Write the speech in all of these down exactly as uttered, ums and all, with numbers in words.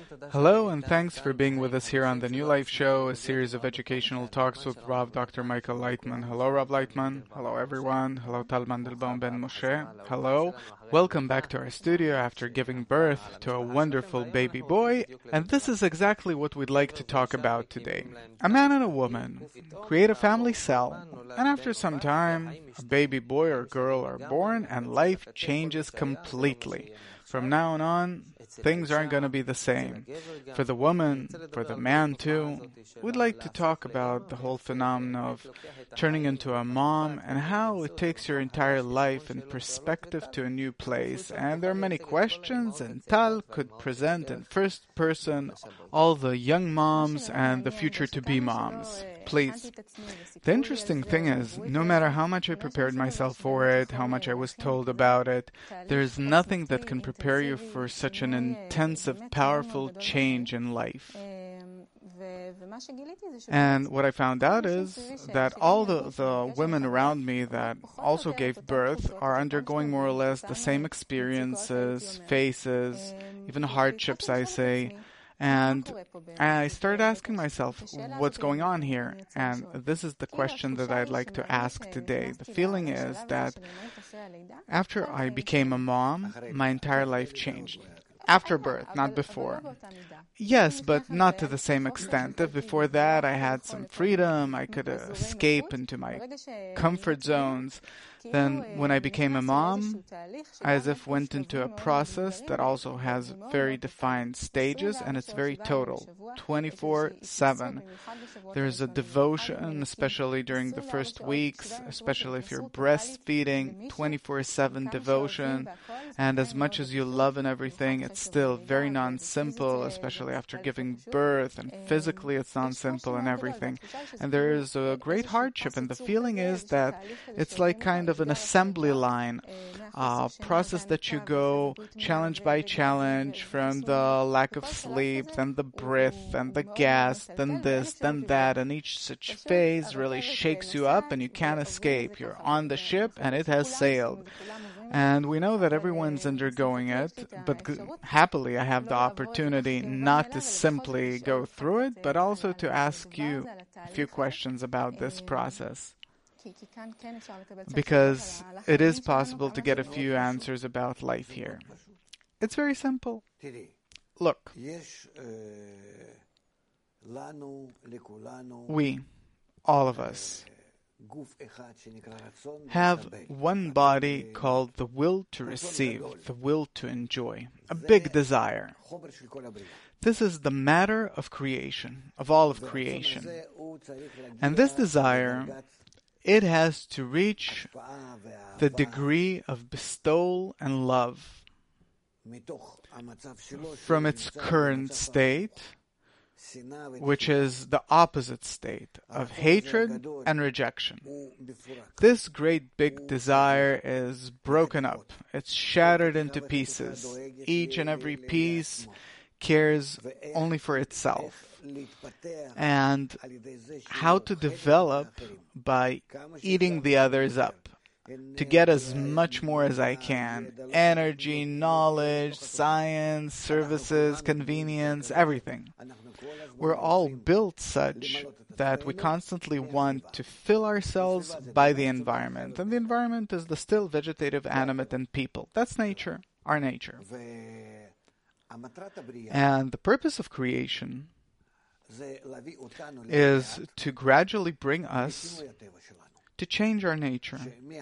Hello, and thanks for being with us here on the New Life Show, a series of educational talks with Rav Doctor Michael Leitman. Hello, Rav Leitman. Hello, everyone. Hello, Tal Mandelbaum Ben Moshe. Hello. Welcome back to our studio after giving birth to a wonderful baby boy. And this is exactly what we'd like to talk about today. A man and a woman create a family cell, and after some time, a baby boy or girl are born, and life changes completely. From now on, things aren't going to be the same. For the woman, for the man too, we'd like to talk about the whole phenomenon of turning into a mom and how it takes your entire life and perspective to a new place. And there are many questions, and Tal could present in first person all the young moms and the future-to-be moms. Please. The interesting thing is, no matter how much I prepared myself for it, how much I was told about it, there's nothing that can prepare you for such an intensive, powerful change in life. And what I found out is that all the, the women around me that also gave birth are undergoing more or less the same experiences, phases, even hardships, I say. And I started asking myself, what's going on here? And this is the question that I'd like to ask today. The feeling is that after I became a mom, my entire life changed. After birth, not before. Yes, but not to the same extent. If before that I had some freedom, I could escape into my comfort zones. Then when I became a mom, I as if went into a process that also has very defined stages, and it's very total, twenty-four seven. There's a devotion, especially during the first weeks, especially if you're breastfeeding, twenty-four seven devotion. And as much as you love and everything, it's still very non-simple, especially after giving birth, and physically it's non-simple and everything. And there is a great hardship, and the feeling is that it's like kind of an assembly line, uh, process that you go challenge by challenge, from the lack of sleep, then the breath, and the gas, then this, then that, and each such phase really shakes you up and you can't escape. You're on the ship and it has sailed. And we know that everyone's undergoing it, but g- happily I have the opportunity not to simply go through it, but also to ask you a few questions about this process. Because it is possible to get a few answers about life here. It's very simple. Look, we, all of us, have one body called the will to receive, the will to enjoy, a big desire. This is the matter of creation, of all of creation. And this desire, it has to reach the degree of bestowal and love from its current state, which is the opposite state of hatred and rejection. This great big desire is broken up. It's shattered into pieces. Each and every piece cares only for itself. And how to develop by eating the others up, to get as much more as I can. Energy, knowledge, science, services, convenience, everything. We're all built such that we constantly want to fill ourselves by the environment. And the environment is the still vegetative animate and people. That's nature, our nature. And the purpose of creation is to gradually bring us to change our nature,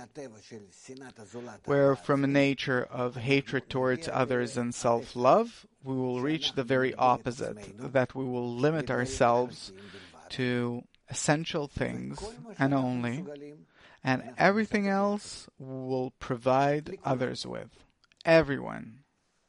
where from a nature of hatred towards others and self-love, we will reach the very opposite, that we will limit ourselves to essential things and only, and everything else will provide others with. Everyone.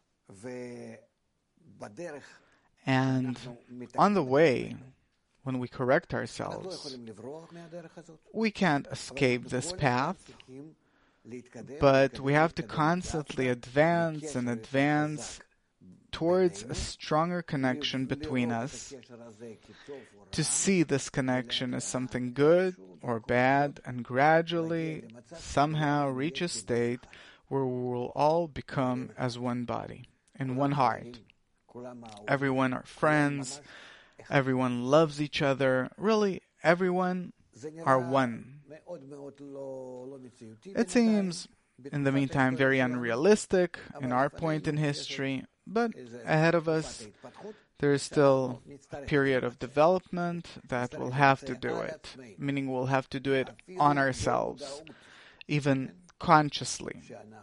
And on the way, when we correct ourselves, we can't escape this path, but we have to constantly advance and advance towards a stronger connection between us, to see this connection as something good or bad, and gradually somehow reach a state where we will all become as one body, in one heart. Everyone are friends. Everyone loves each other. Really, everyone are one. It seems, in the meantime, very unrealistic in our point in history, but ahead of us, there is still a period of development that we'll have to do it, meaning we'll have to do it on ourselves, even consciously,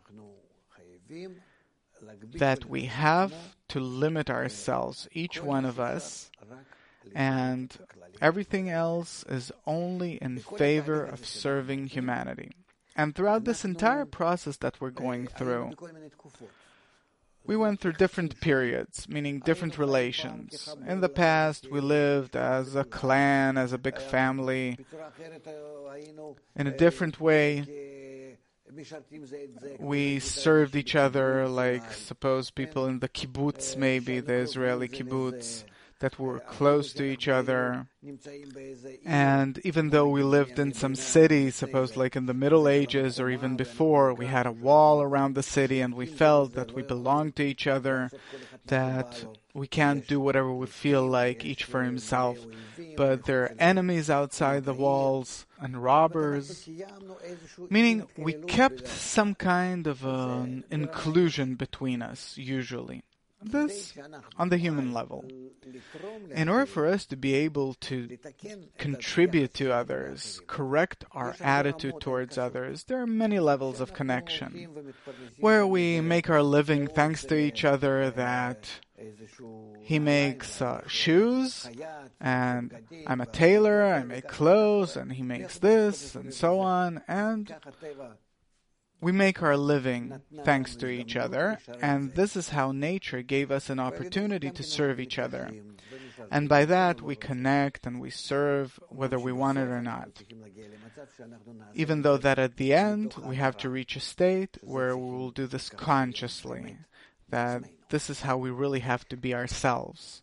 that we have to limit ourselves, each one of us, and everything else is only in favor of serving humanity. And throughout this entire process that we're going through, we went through different periods, meaning different relations. In the past, we lived as a clan, as a big family. In a different way, we served each other, like suppose people in the kibbutz, maybe the Israeli kibbutz, that were close to each other. And even though we lived in some cities, suppose like in the Middle Ages or even before, we had a wall around the city and we felt that we belonged to each other, that we can't do whatever we feel like, each for himself. But there are enemies outside the walls and robbers, meaning we kept some kind of an inclusion between us, usually. This on the human level. In order for us to be able to contribute to others, correct our attitude towards others, there are many levels of connection, where we make our living thanks to each other, that he makes uh, shoes, and I'm a tailor, I make clothes, and he makes this, and so on, and we make our living thanks to each other, and this is how nature gave us an opportunity to serve each other. And by that, we connect and we serve whether we want it or not. Even though that at the end, we have to reach a state where we will do this consciously, that this is how we really have to be ourselves.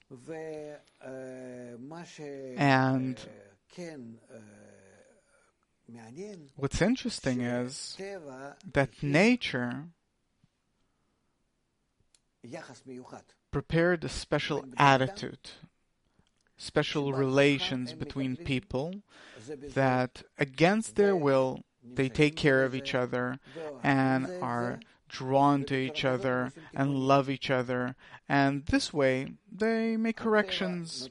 And what's interesting is that nature prepared a special attitude, special relations between people, that against their will they take care of each other and are drawn to each other and love each other, and this way they make corrections.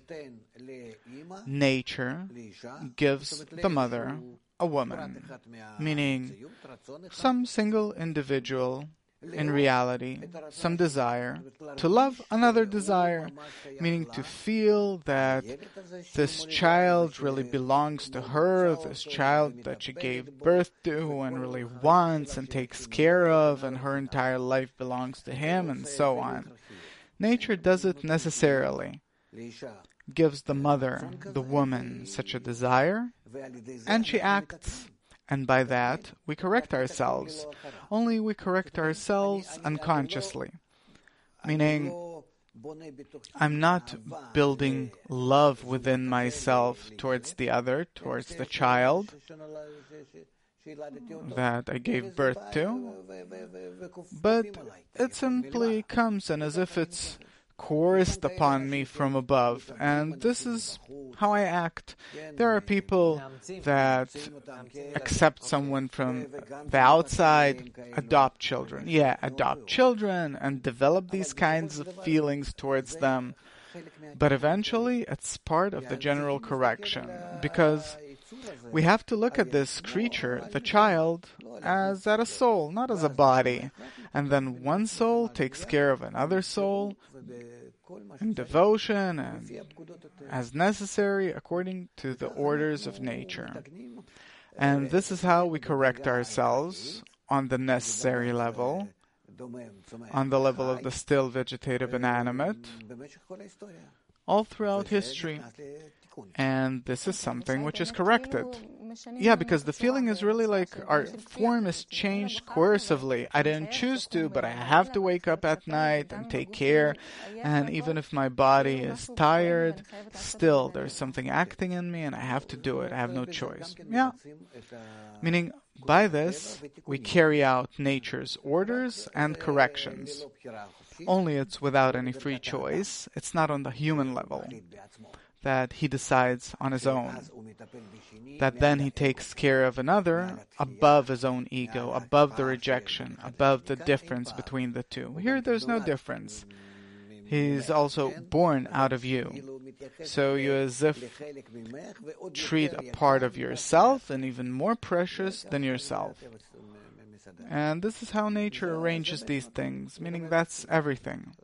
Nature gives the mother a woman, meaning some single individual, in reality, some desire to love another desire, meaning to feel that this child really belongs to her, this child that she gave birth to and really wants and takes care of, and her entire life belongs to him, and so on. Nature does it necessarily, gives the mother, the woman, such a desire, and she acts. And by that, we correct ourselves. Only we correct ourselves unconsciously. Meaning, I'm not building love within myself towards the other, towards the child that I gave birth to, but it simply comes and as if it's coerced upon me from above, and this is how I act. There are people that accept someone from the outside, adopt children. Yeah, adopt children and develop these kinds of feelings towards them. But eventually, it's part of the general correction, because we have to look at this creature, the child, as at a soul, not as a body. And then one soul takes care of another soul in devotion and as necessary according to the orders of nature. And this is how we correct ourselves on the necessary level, on the level of the still vegetative inanimate, all throughout history. And this is something which is corrected. Yeah, because the feeling is really like our form is changed coercively. I didn't choose to, but I have to wake up at night and take care. And even if my body is tired, still there's something acting in me and I have to do it. I have no choice. Yeah. Meaning, by this, we carry out nature's orders and corrections. only it's without any free choice. It's not on the human level that he decides on his own, that then he takes care of another above his own ego, above the rejection, above the difference between the two. Here there's no difference. He's also born out of you. So you as if treat a part of yourself and even more precious than yourself. And this is how nature arranges these things, meaning that's everything.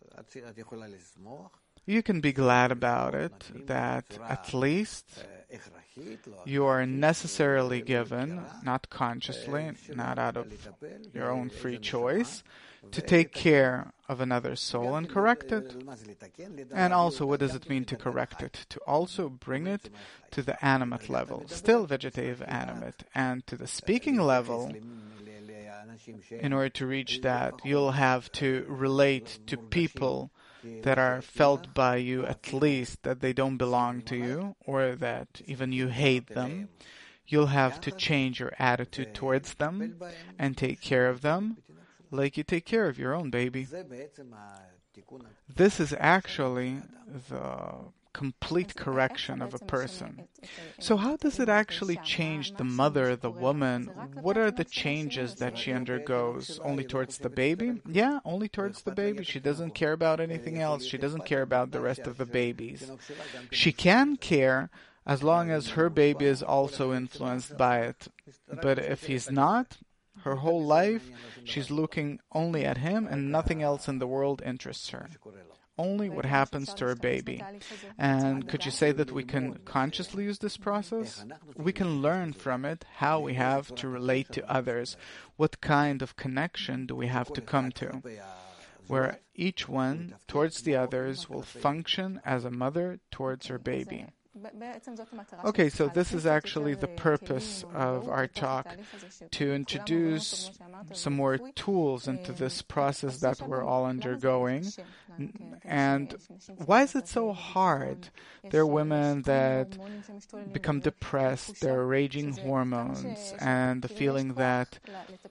You can be glad about it, that at least you are necessarily given, not consciously, not out of your own free choice, to take care of another soul and correct it. And also, what does it mean to correct it? To also bring it to the animate level, still vegetative animate, and to the speaking level. In order to reach that, you'll have to relate to people that are felt by you at least that they don't belong to you, or that even you hate them. You'll have to change your attitude towards them and take care of them like you take care of your own baby. This is actually the complete correction of a person. So how does it actually change the mother, the woman? What are the changes that she undergoes? Only towards the baby? Yeah, only towards the baby. She doesn't care about anything else. She doesn't care about the rest of the babies. She can care as long as her baby is also influenced by it. But if he's not, her whole life, she's looking only at him and nothing else in the world interests her. Only what happens to her baby. And could you say that we can consciously use this process? We can learn from it how we have to relate to others. What kind of connection do we have to come to? Where each one towards the others will function as a mother towards her baby. Okay, so this is actually the purpose of our talk, to introduce some more tools into this process that we're all undergoing. And why is it so hard? There are women that become depressed, there are raging hormones, and the feeling that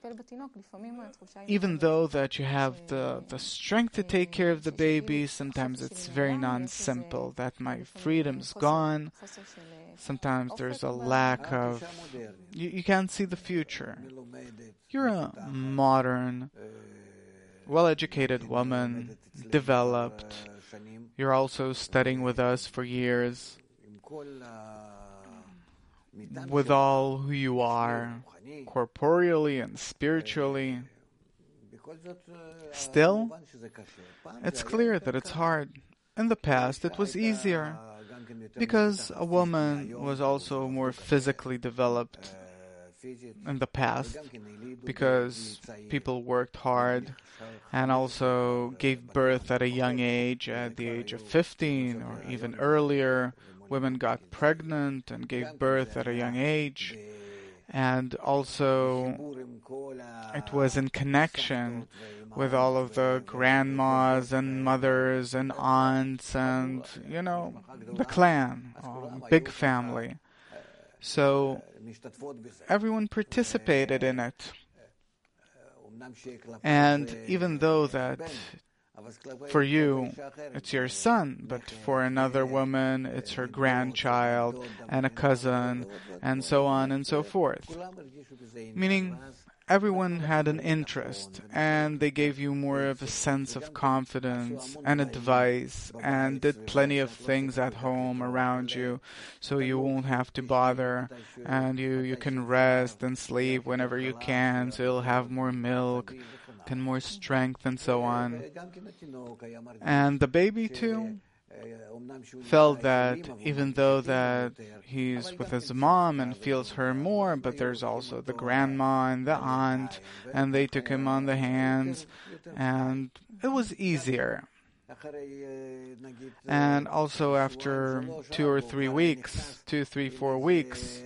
even though that you have the, the strength to take care of the baby, sometimes it's very non-simple, that my freedom's gone. Sometimes there's a lack of, you, you can't see the future. You're a modern, well-educated woman, developed. You're also studying with us for years. With all who you are, corporeally and spiritually. Still, it's clear that it's hard. In the past, it was easier, because a woman was also more physically developed in the past, because people worked hard and also gave birth at a young age, at the age of fifteen or even earlier. Women got pregnant and gave birth at a young age. And also, it was in connection with all of the grandmas and mothers and aunts and, you know, the clan, big family. So everyone participated in it. And even though that for you, it's your son, but for another woman, it's her grandchild and a cousin, and so on and so forth. Meaning, everyone had an interest, and they gave you more of a sense of confidence and advice, and did plenty of things at home around you, so you won't have to bother, and you, you can rest and sleep whenever you can, so you'll have more milk and more strength and so on. And the baby too felt that even though that he's with his mom and feels her more, but there's also the grandma and the aunt, and they took him on the hands, and it was easier. And also after two or three weeks, two, three, four weeks,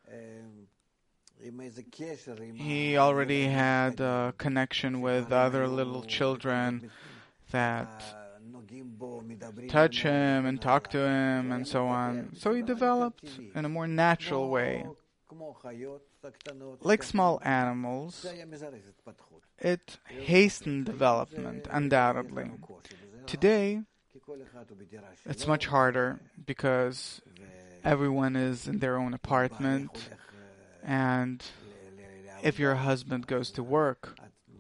he already had a connection with other little children that touch him and talk to him and so on. So he developed in a more natural way. like small animals, it hastened development, undoubtedly. Today, it's much harder because everyone is in their own apartment, and if your husband goes to work,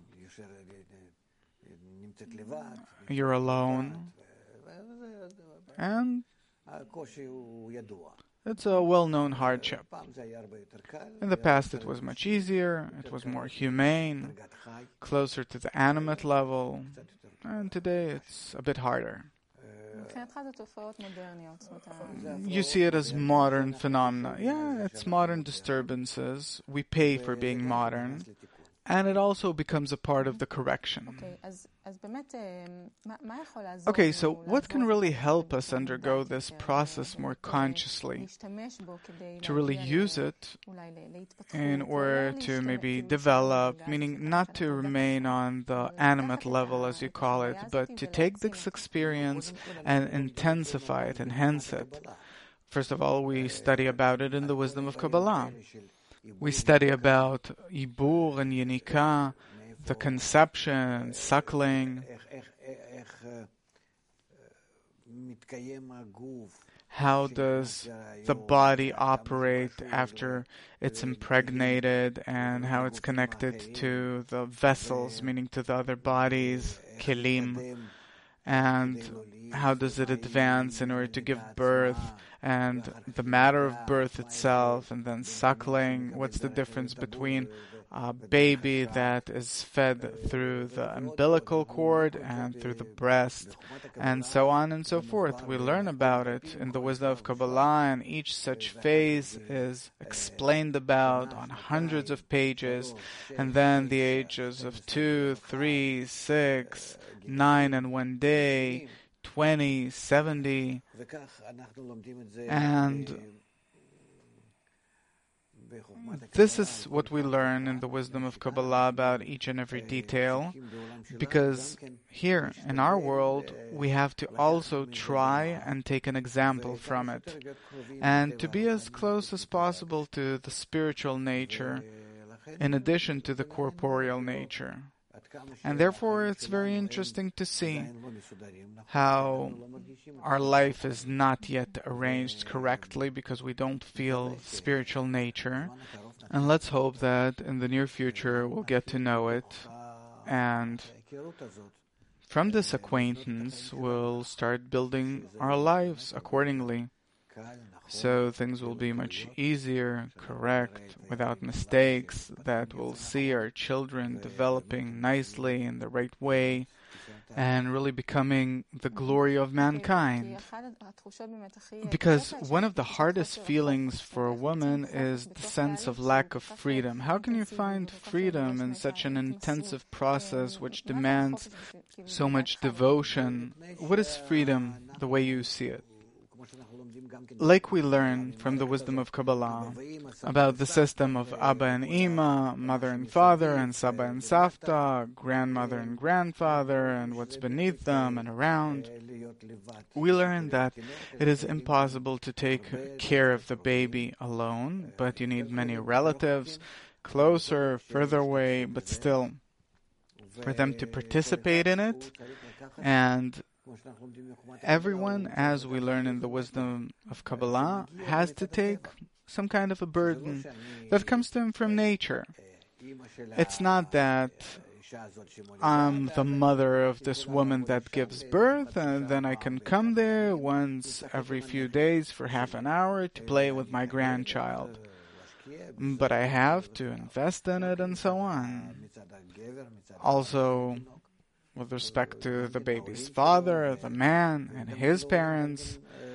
you're alone, and it's a well-known hardship. In the past, it was much easier, it was more humane, closer to the animate level, and today it's a bit harder. You see it as modern phenomena. Yeah, it's modern disturbances. We pay for being modern. And it also becomes a part of the correction. Okay, so what can really help us undergo this process more consciously? To really use it in order to maybe develop, meaning not to remain on the animate level, as you call it, but to take this experience and intensify it, enhance it. First of all, we study about it in the wisdom of Kabbalah. We study about Ibur and Yenika, the conception, suckling, how does the body operate after it's impregnated, and how it's connected to the vessels, meaning to the other bodies, kelim, and how does it advance in order to give birth, and the matter of birth itself, and then suckling. What's the difference between a baby that is fed through the umbilical cord and through the breast, and so on and so forth. We learn about it in the wisdom of Kabbalah, and each such phase is explained about on hundreds of pages, and then the ages of two, three, six, nine, and one day, twenty, seventy, and this is what we learn in the wisdom of Kabbalah about each and every detail, because here in our world we have to also try and take an example from it, and to be as close as possible to the spiritual nature in addition to the corporeal nature. And therefore, it's very interesting to see how our life is not yet arranged correctly because we don't feel spiritual nature. And let's hope that in the near future we'll get to know it. And from this acquaintance, we'll start building our lives accordingly. So things will be much easier, correct, without mistakes, that we'll see our children developing nicely in the right way and really becoming the glory of mankind. Because one of the hardest feelings for a woman is the sense of lack of freedom. How can you find freedom in such an intensive process which demands so much devotion? What is freedom the way you see it? Like we learn from the wisdom of Kabbalah about the system of Abba and Ima, mother and father, and Saba and Savta, grandmother and grandfather, and what's beneath them and around, we learn that it is impossible to take care of the baby alone, but you need many relatives, closer, further away, but still, for them to participate in it. And everyone, as we learn in the wisdom of Kabbalah, has to take some kind of a burden that comes to him from nature. It's not that I'm the mother of this woman that gives birth, and then I can come there once every few days for half an hour to play with my grandchild. But I have to invest in it and so on. Also, with respect to the baby's father, the man, and his parents,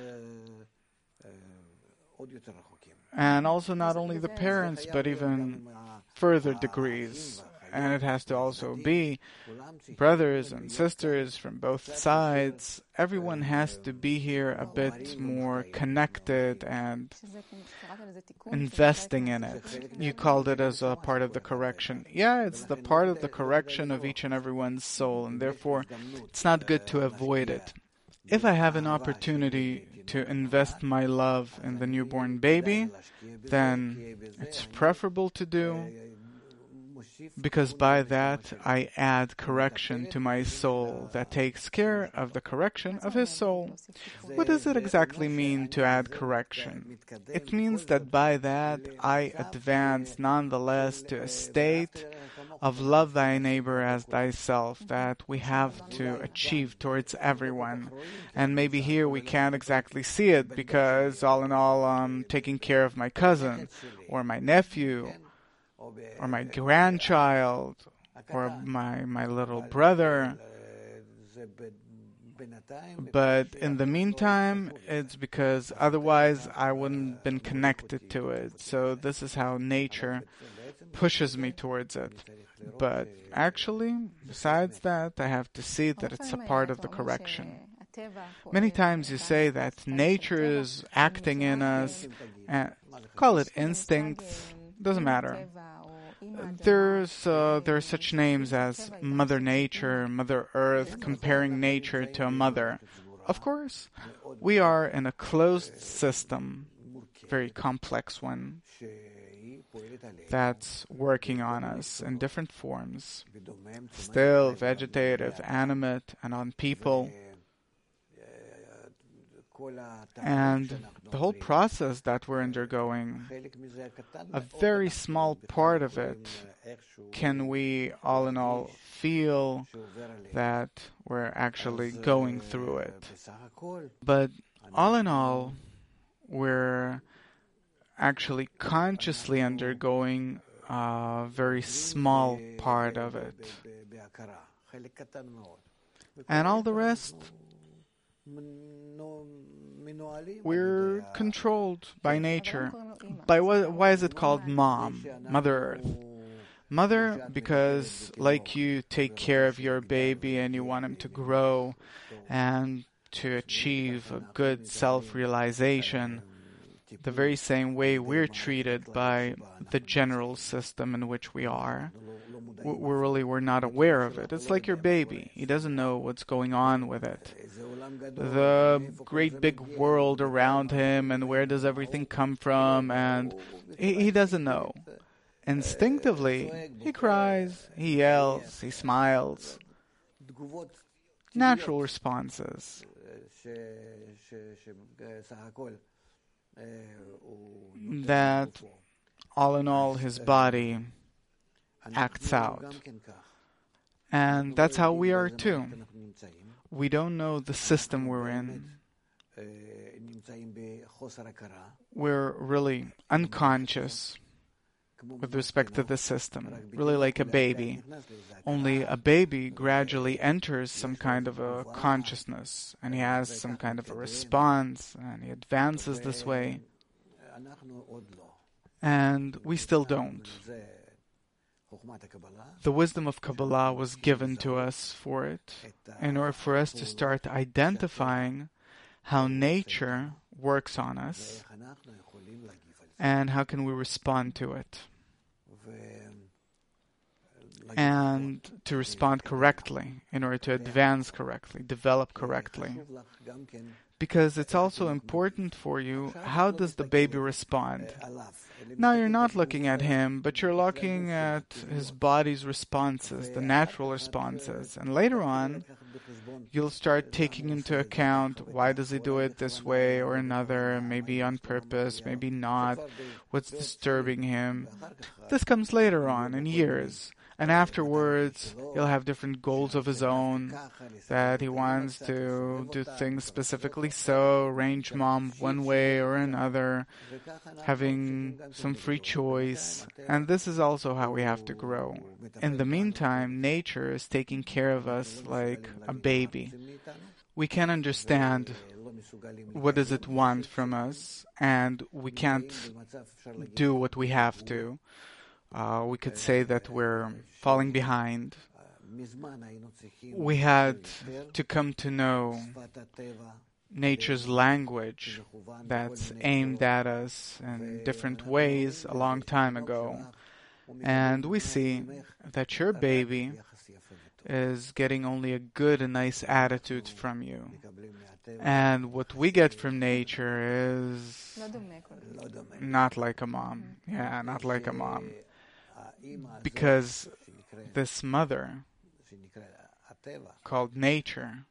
and also not only the parents, but even further degrees. And it has to also be brothers and sisters from both sides. Everyone has to be here a bit more connected and investing in it. You called it as a part of the correction. Yeah, it's the part of the correction of each and everyone's soul, and therefore it's not good to avoid it. If I have an opportunity to invest my love in the newborn baby, then it's preferable to do, because by that I add correction to my soul that takes care of the correction of his soul. What does it exactly mean to add correction? It means that by that I advance nonetheless to a state of love thy neighbor as thyself that we have to achieve towards everyone. And maybe here we can't exactly see it because all in all I'm taking care of my cousin or my nephew or my grandchild, or my, my little brother. But in the meantime, it's because otherwise I wouldn't have been connected to it. So this is how nature pushes me towards it. But actually, besides that, I have to see that it's a part of the correction. Many times you say that nature is acting in us, and call it instincts, doesn't matter. There's uh, there are such names as Mother Nature, Mother Earth, comparing nature to a mother. Of course, we are in a closed system, very complex one, that's working on us in different forms, still vegetative, animate, and on people. And the whole process that we're undergoing, a very small part of it, can we all in all feel that we're actually going through it. But all in all, we're actually consciously undergoing a very small part of it. And all the rest, we're controlled by nature. By what, why is it called Mom, Mother Earth? Mother, because like you take care of your baby and you want him to grow and to achieve a good self-realization, the very same way we're treated by the general system in which we are. We're really, we're not aware of it. It's like your baby. He doesn't know what's going on with it. The great big world around him and where does everything come from, and he, he doesn't know. Instinctively, he cries, he yells, he smiles. Natural responses. That, all in all, his body acts out. And that's how we are too. We don't know the system we're in. We're really unconscious with respect to the system, really like a baby. Only a baby gradually enters some kind of a consciousness, and he has some kind of a response, and he advances this way. And we still don't. The wisdom of Kabbalah was given to us for it, in order for us to start identifying how nature works on us, and how can we respond to it. And to respond correctly, in order to advance correctly, develop correctly. Because it's also important for you, how does the baby respond? Now you're not looking at him, but you're looking at his body's responses, the natural responses. And later on, you'll start taking into account, why does he do it this way or another, maybe on purpose, maybe not, what's disturbing him. This comes later on, in years. And afterwards, he'll have different goals of his own, that he wants to do things specifically so, arrange mom one way or another, having some free choice. And this is also how we have to grow. In the meantime, nature is taking care of us like a baby. We can understand what does it want from us, and we can't do what we have to. Uh, we could say that we're falling behind. We had to come to know nature's language that's aimed at us in different ways a long time ago. And we see that your baby is getting only a good and nice attitude from you. And what we get from nature is not like a mom. Yeah, not like a mom. Because this mother, called nature,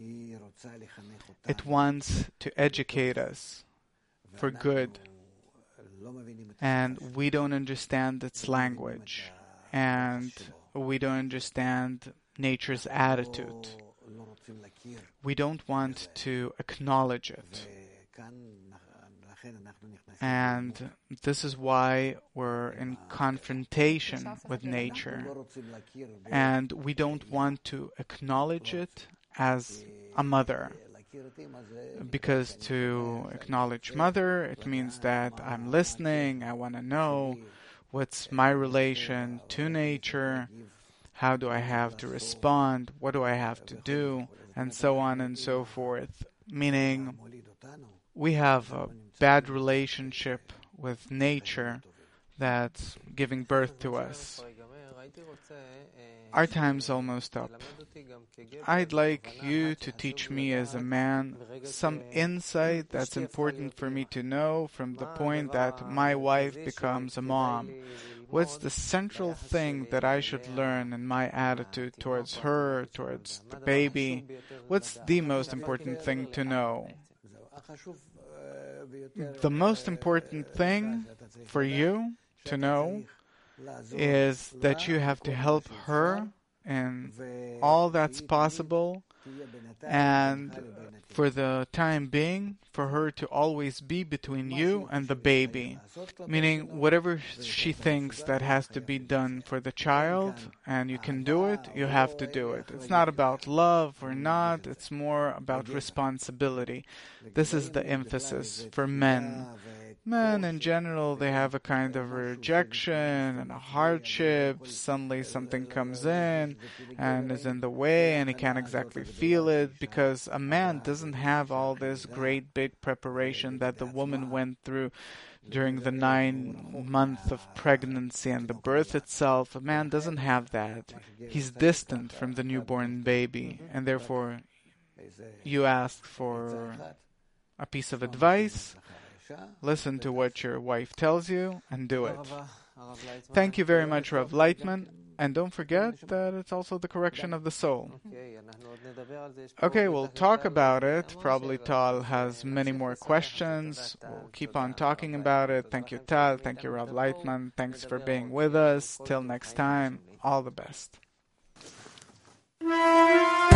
it wants to educate us for good. And we don't understand its language. And we don't understand nature's attitude. We don't want to acknowledge it. And this is why we're in confrontation with nature. And we don't want to acknowledge it as a mother. Because to acknowledge mother, it means that I'm listening, I want to know what's my relation to nature, how do I have to respond, what do I have to do, and so on and so forth. Meaning, we have a bad relationship with nature that's giving birth to us. Our time's almost up. I'd like you to teach me as a man some insight that's important for me to know from the point that my wife becomes a mom. What's the central thing that I should learn in my attitude towards her, towards the baby? What's the most important thing to know? The most important thing for you to know is that you have to help her in all that's possible, and for the time being, for her to always be between you and the baby. Meaning, whatever she thinks that has to be done for the child, and you can do it, you have to do it. It's not about love or not, it's more about responsibility. This is the emphasis for men. Men, in general, they have a kind of rejection and a hardship. Suddenly something comes in and is in the way, and he can't exactly feel it, because a man doesn't have all this great big preparation that the woman went through during the nine months of pregnancy and the birth itself. A man doesn't have that. He's distant from the newborn baby, and therefore you ask for a piece of advice. Listen to what your wife tells you and do it. Thank you very much, Rav Leitman. And don't forget that it's also the correction of the soul. Okay, we'll talk about it. Probably Tal has many more questions. We'll keep on talking about it. Thank you, Tal. Thank you, Rav Leitman. Thanks for being with us. Till next time, all the best.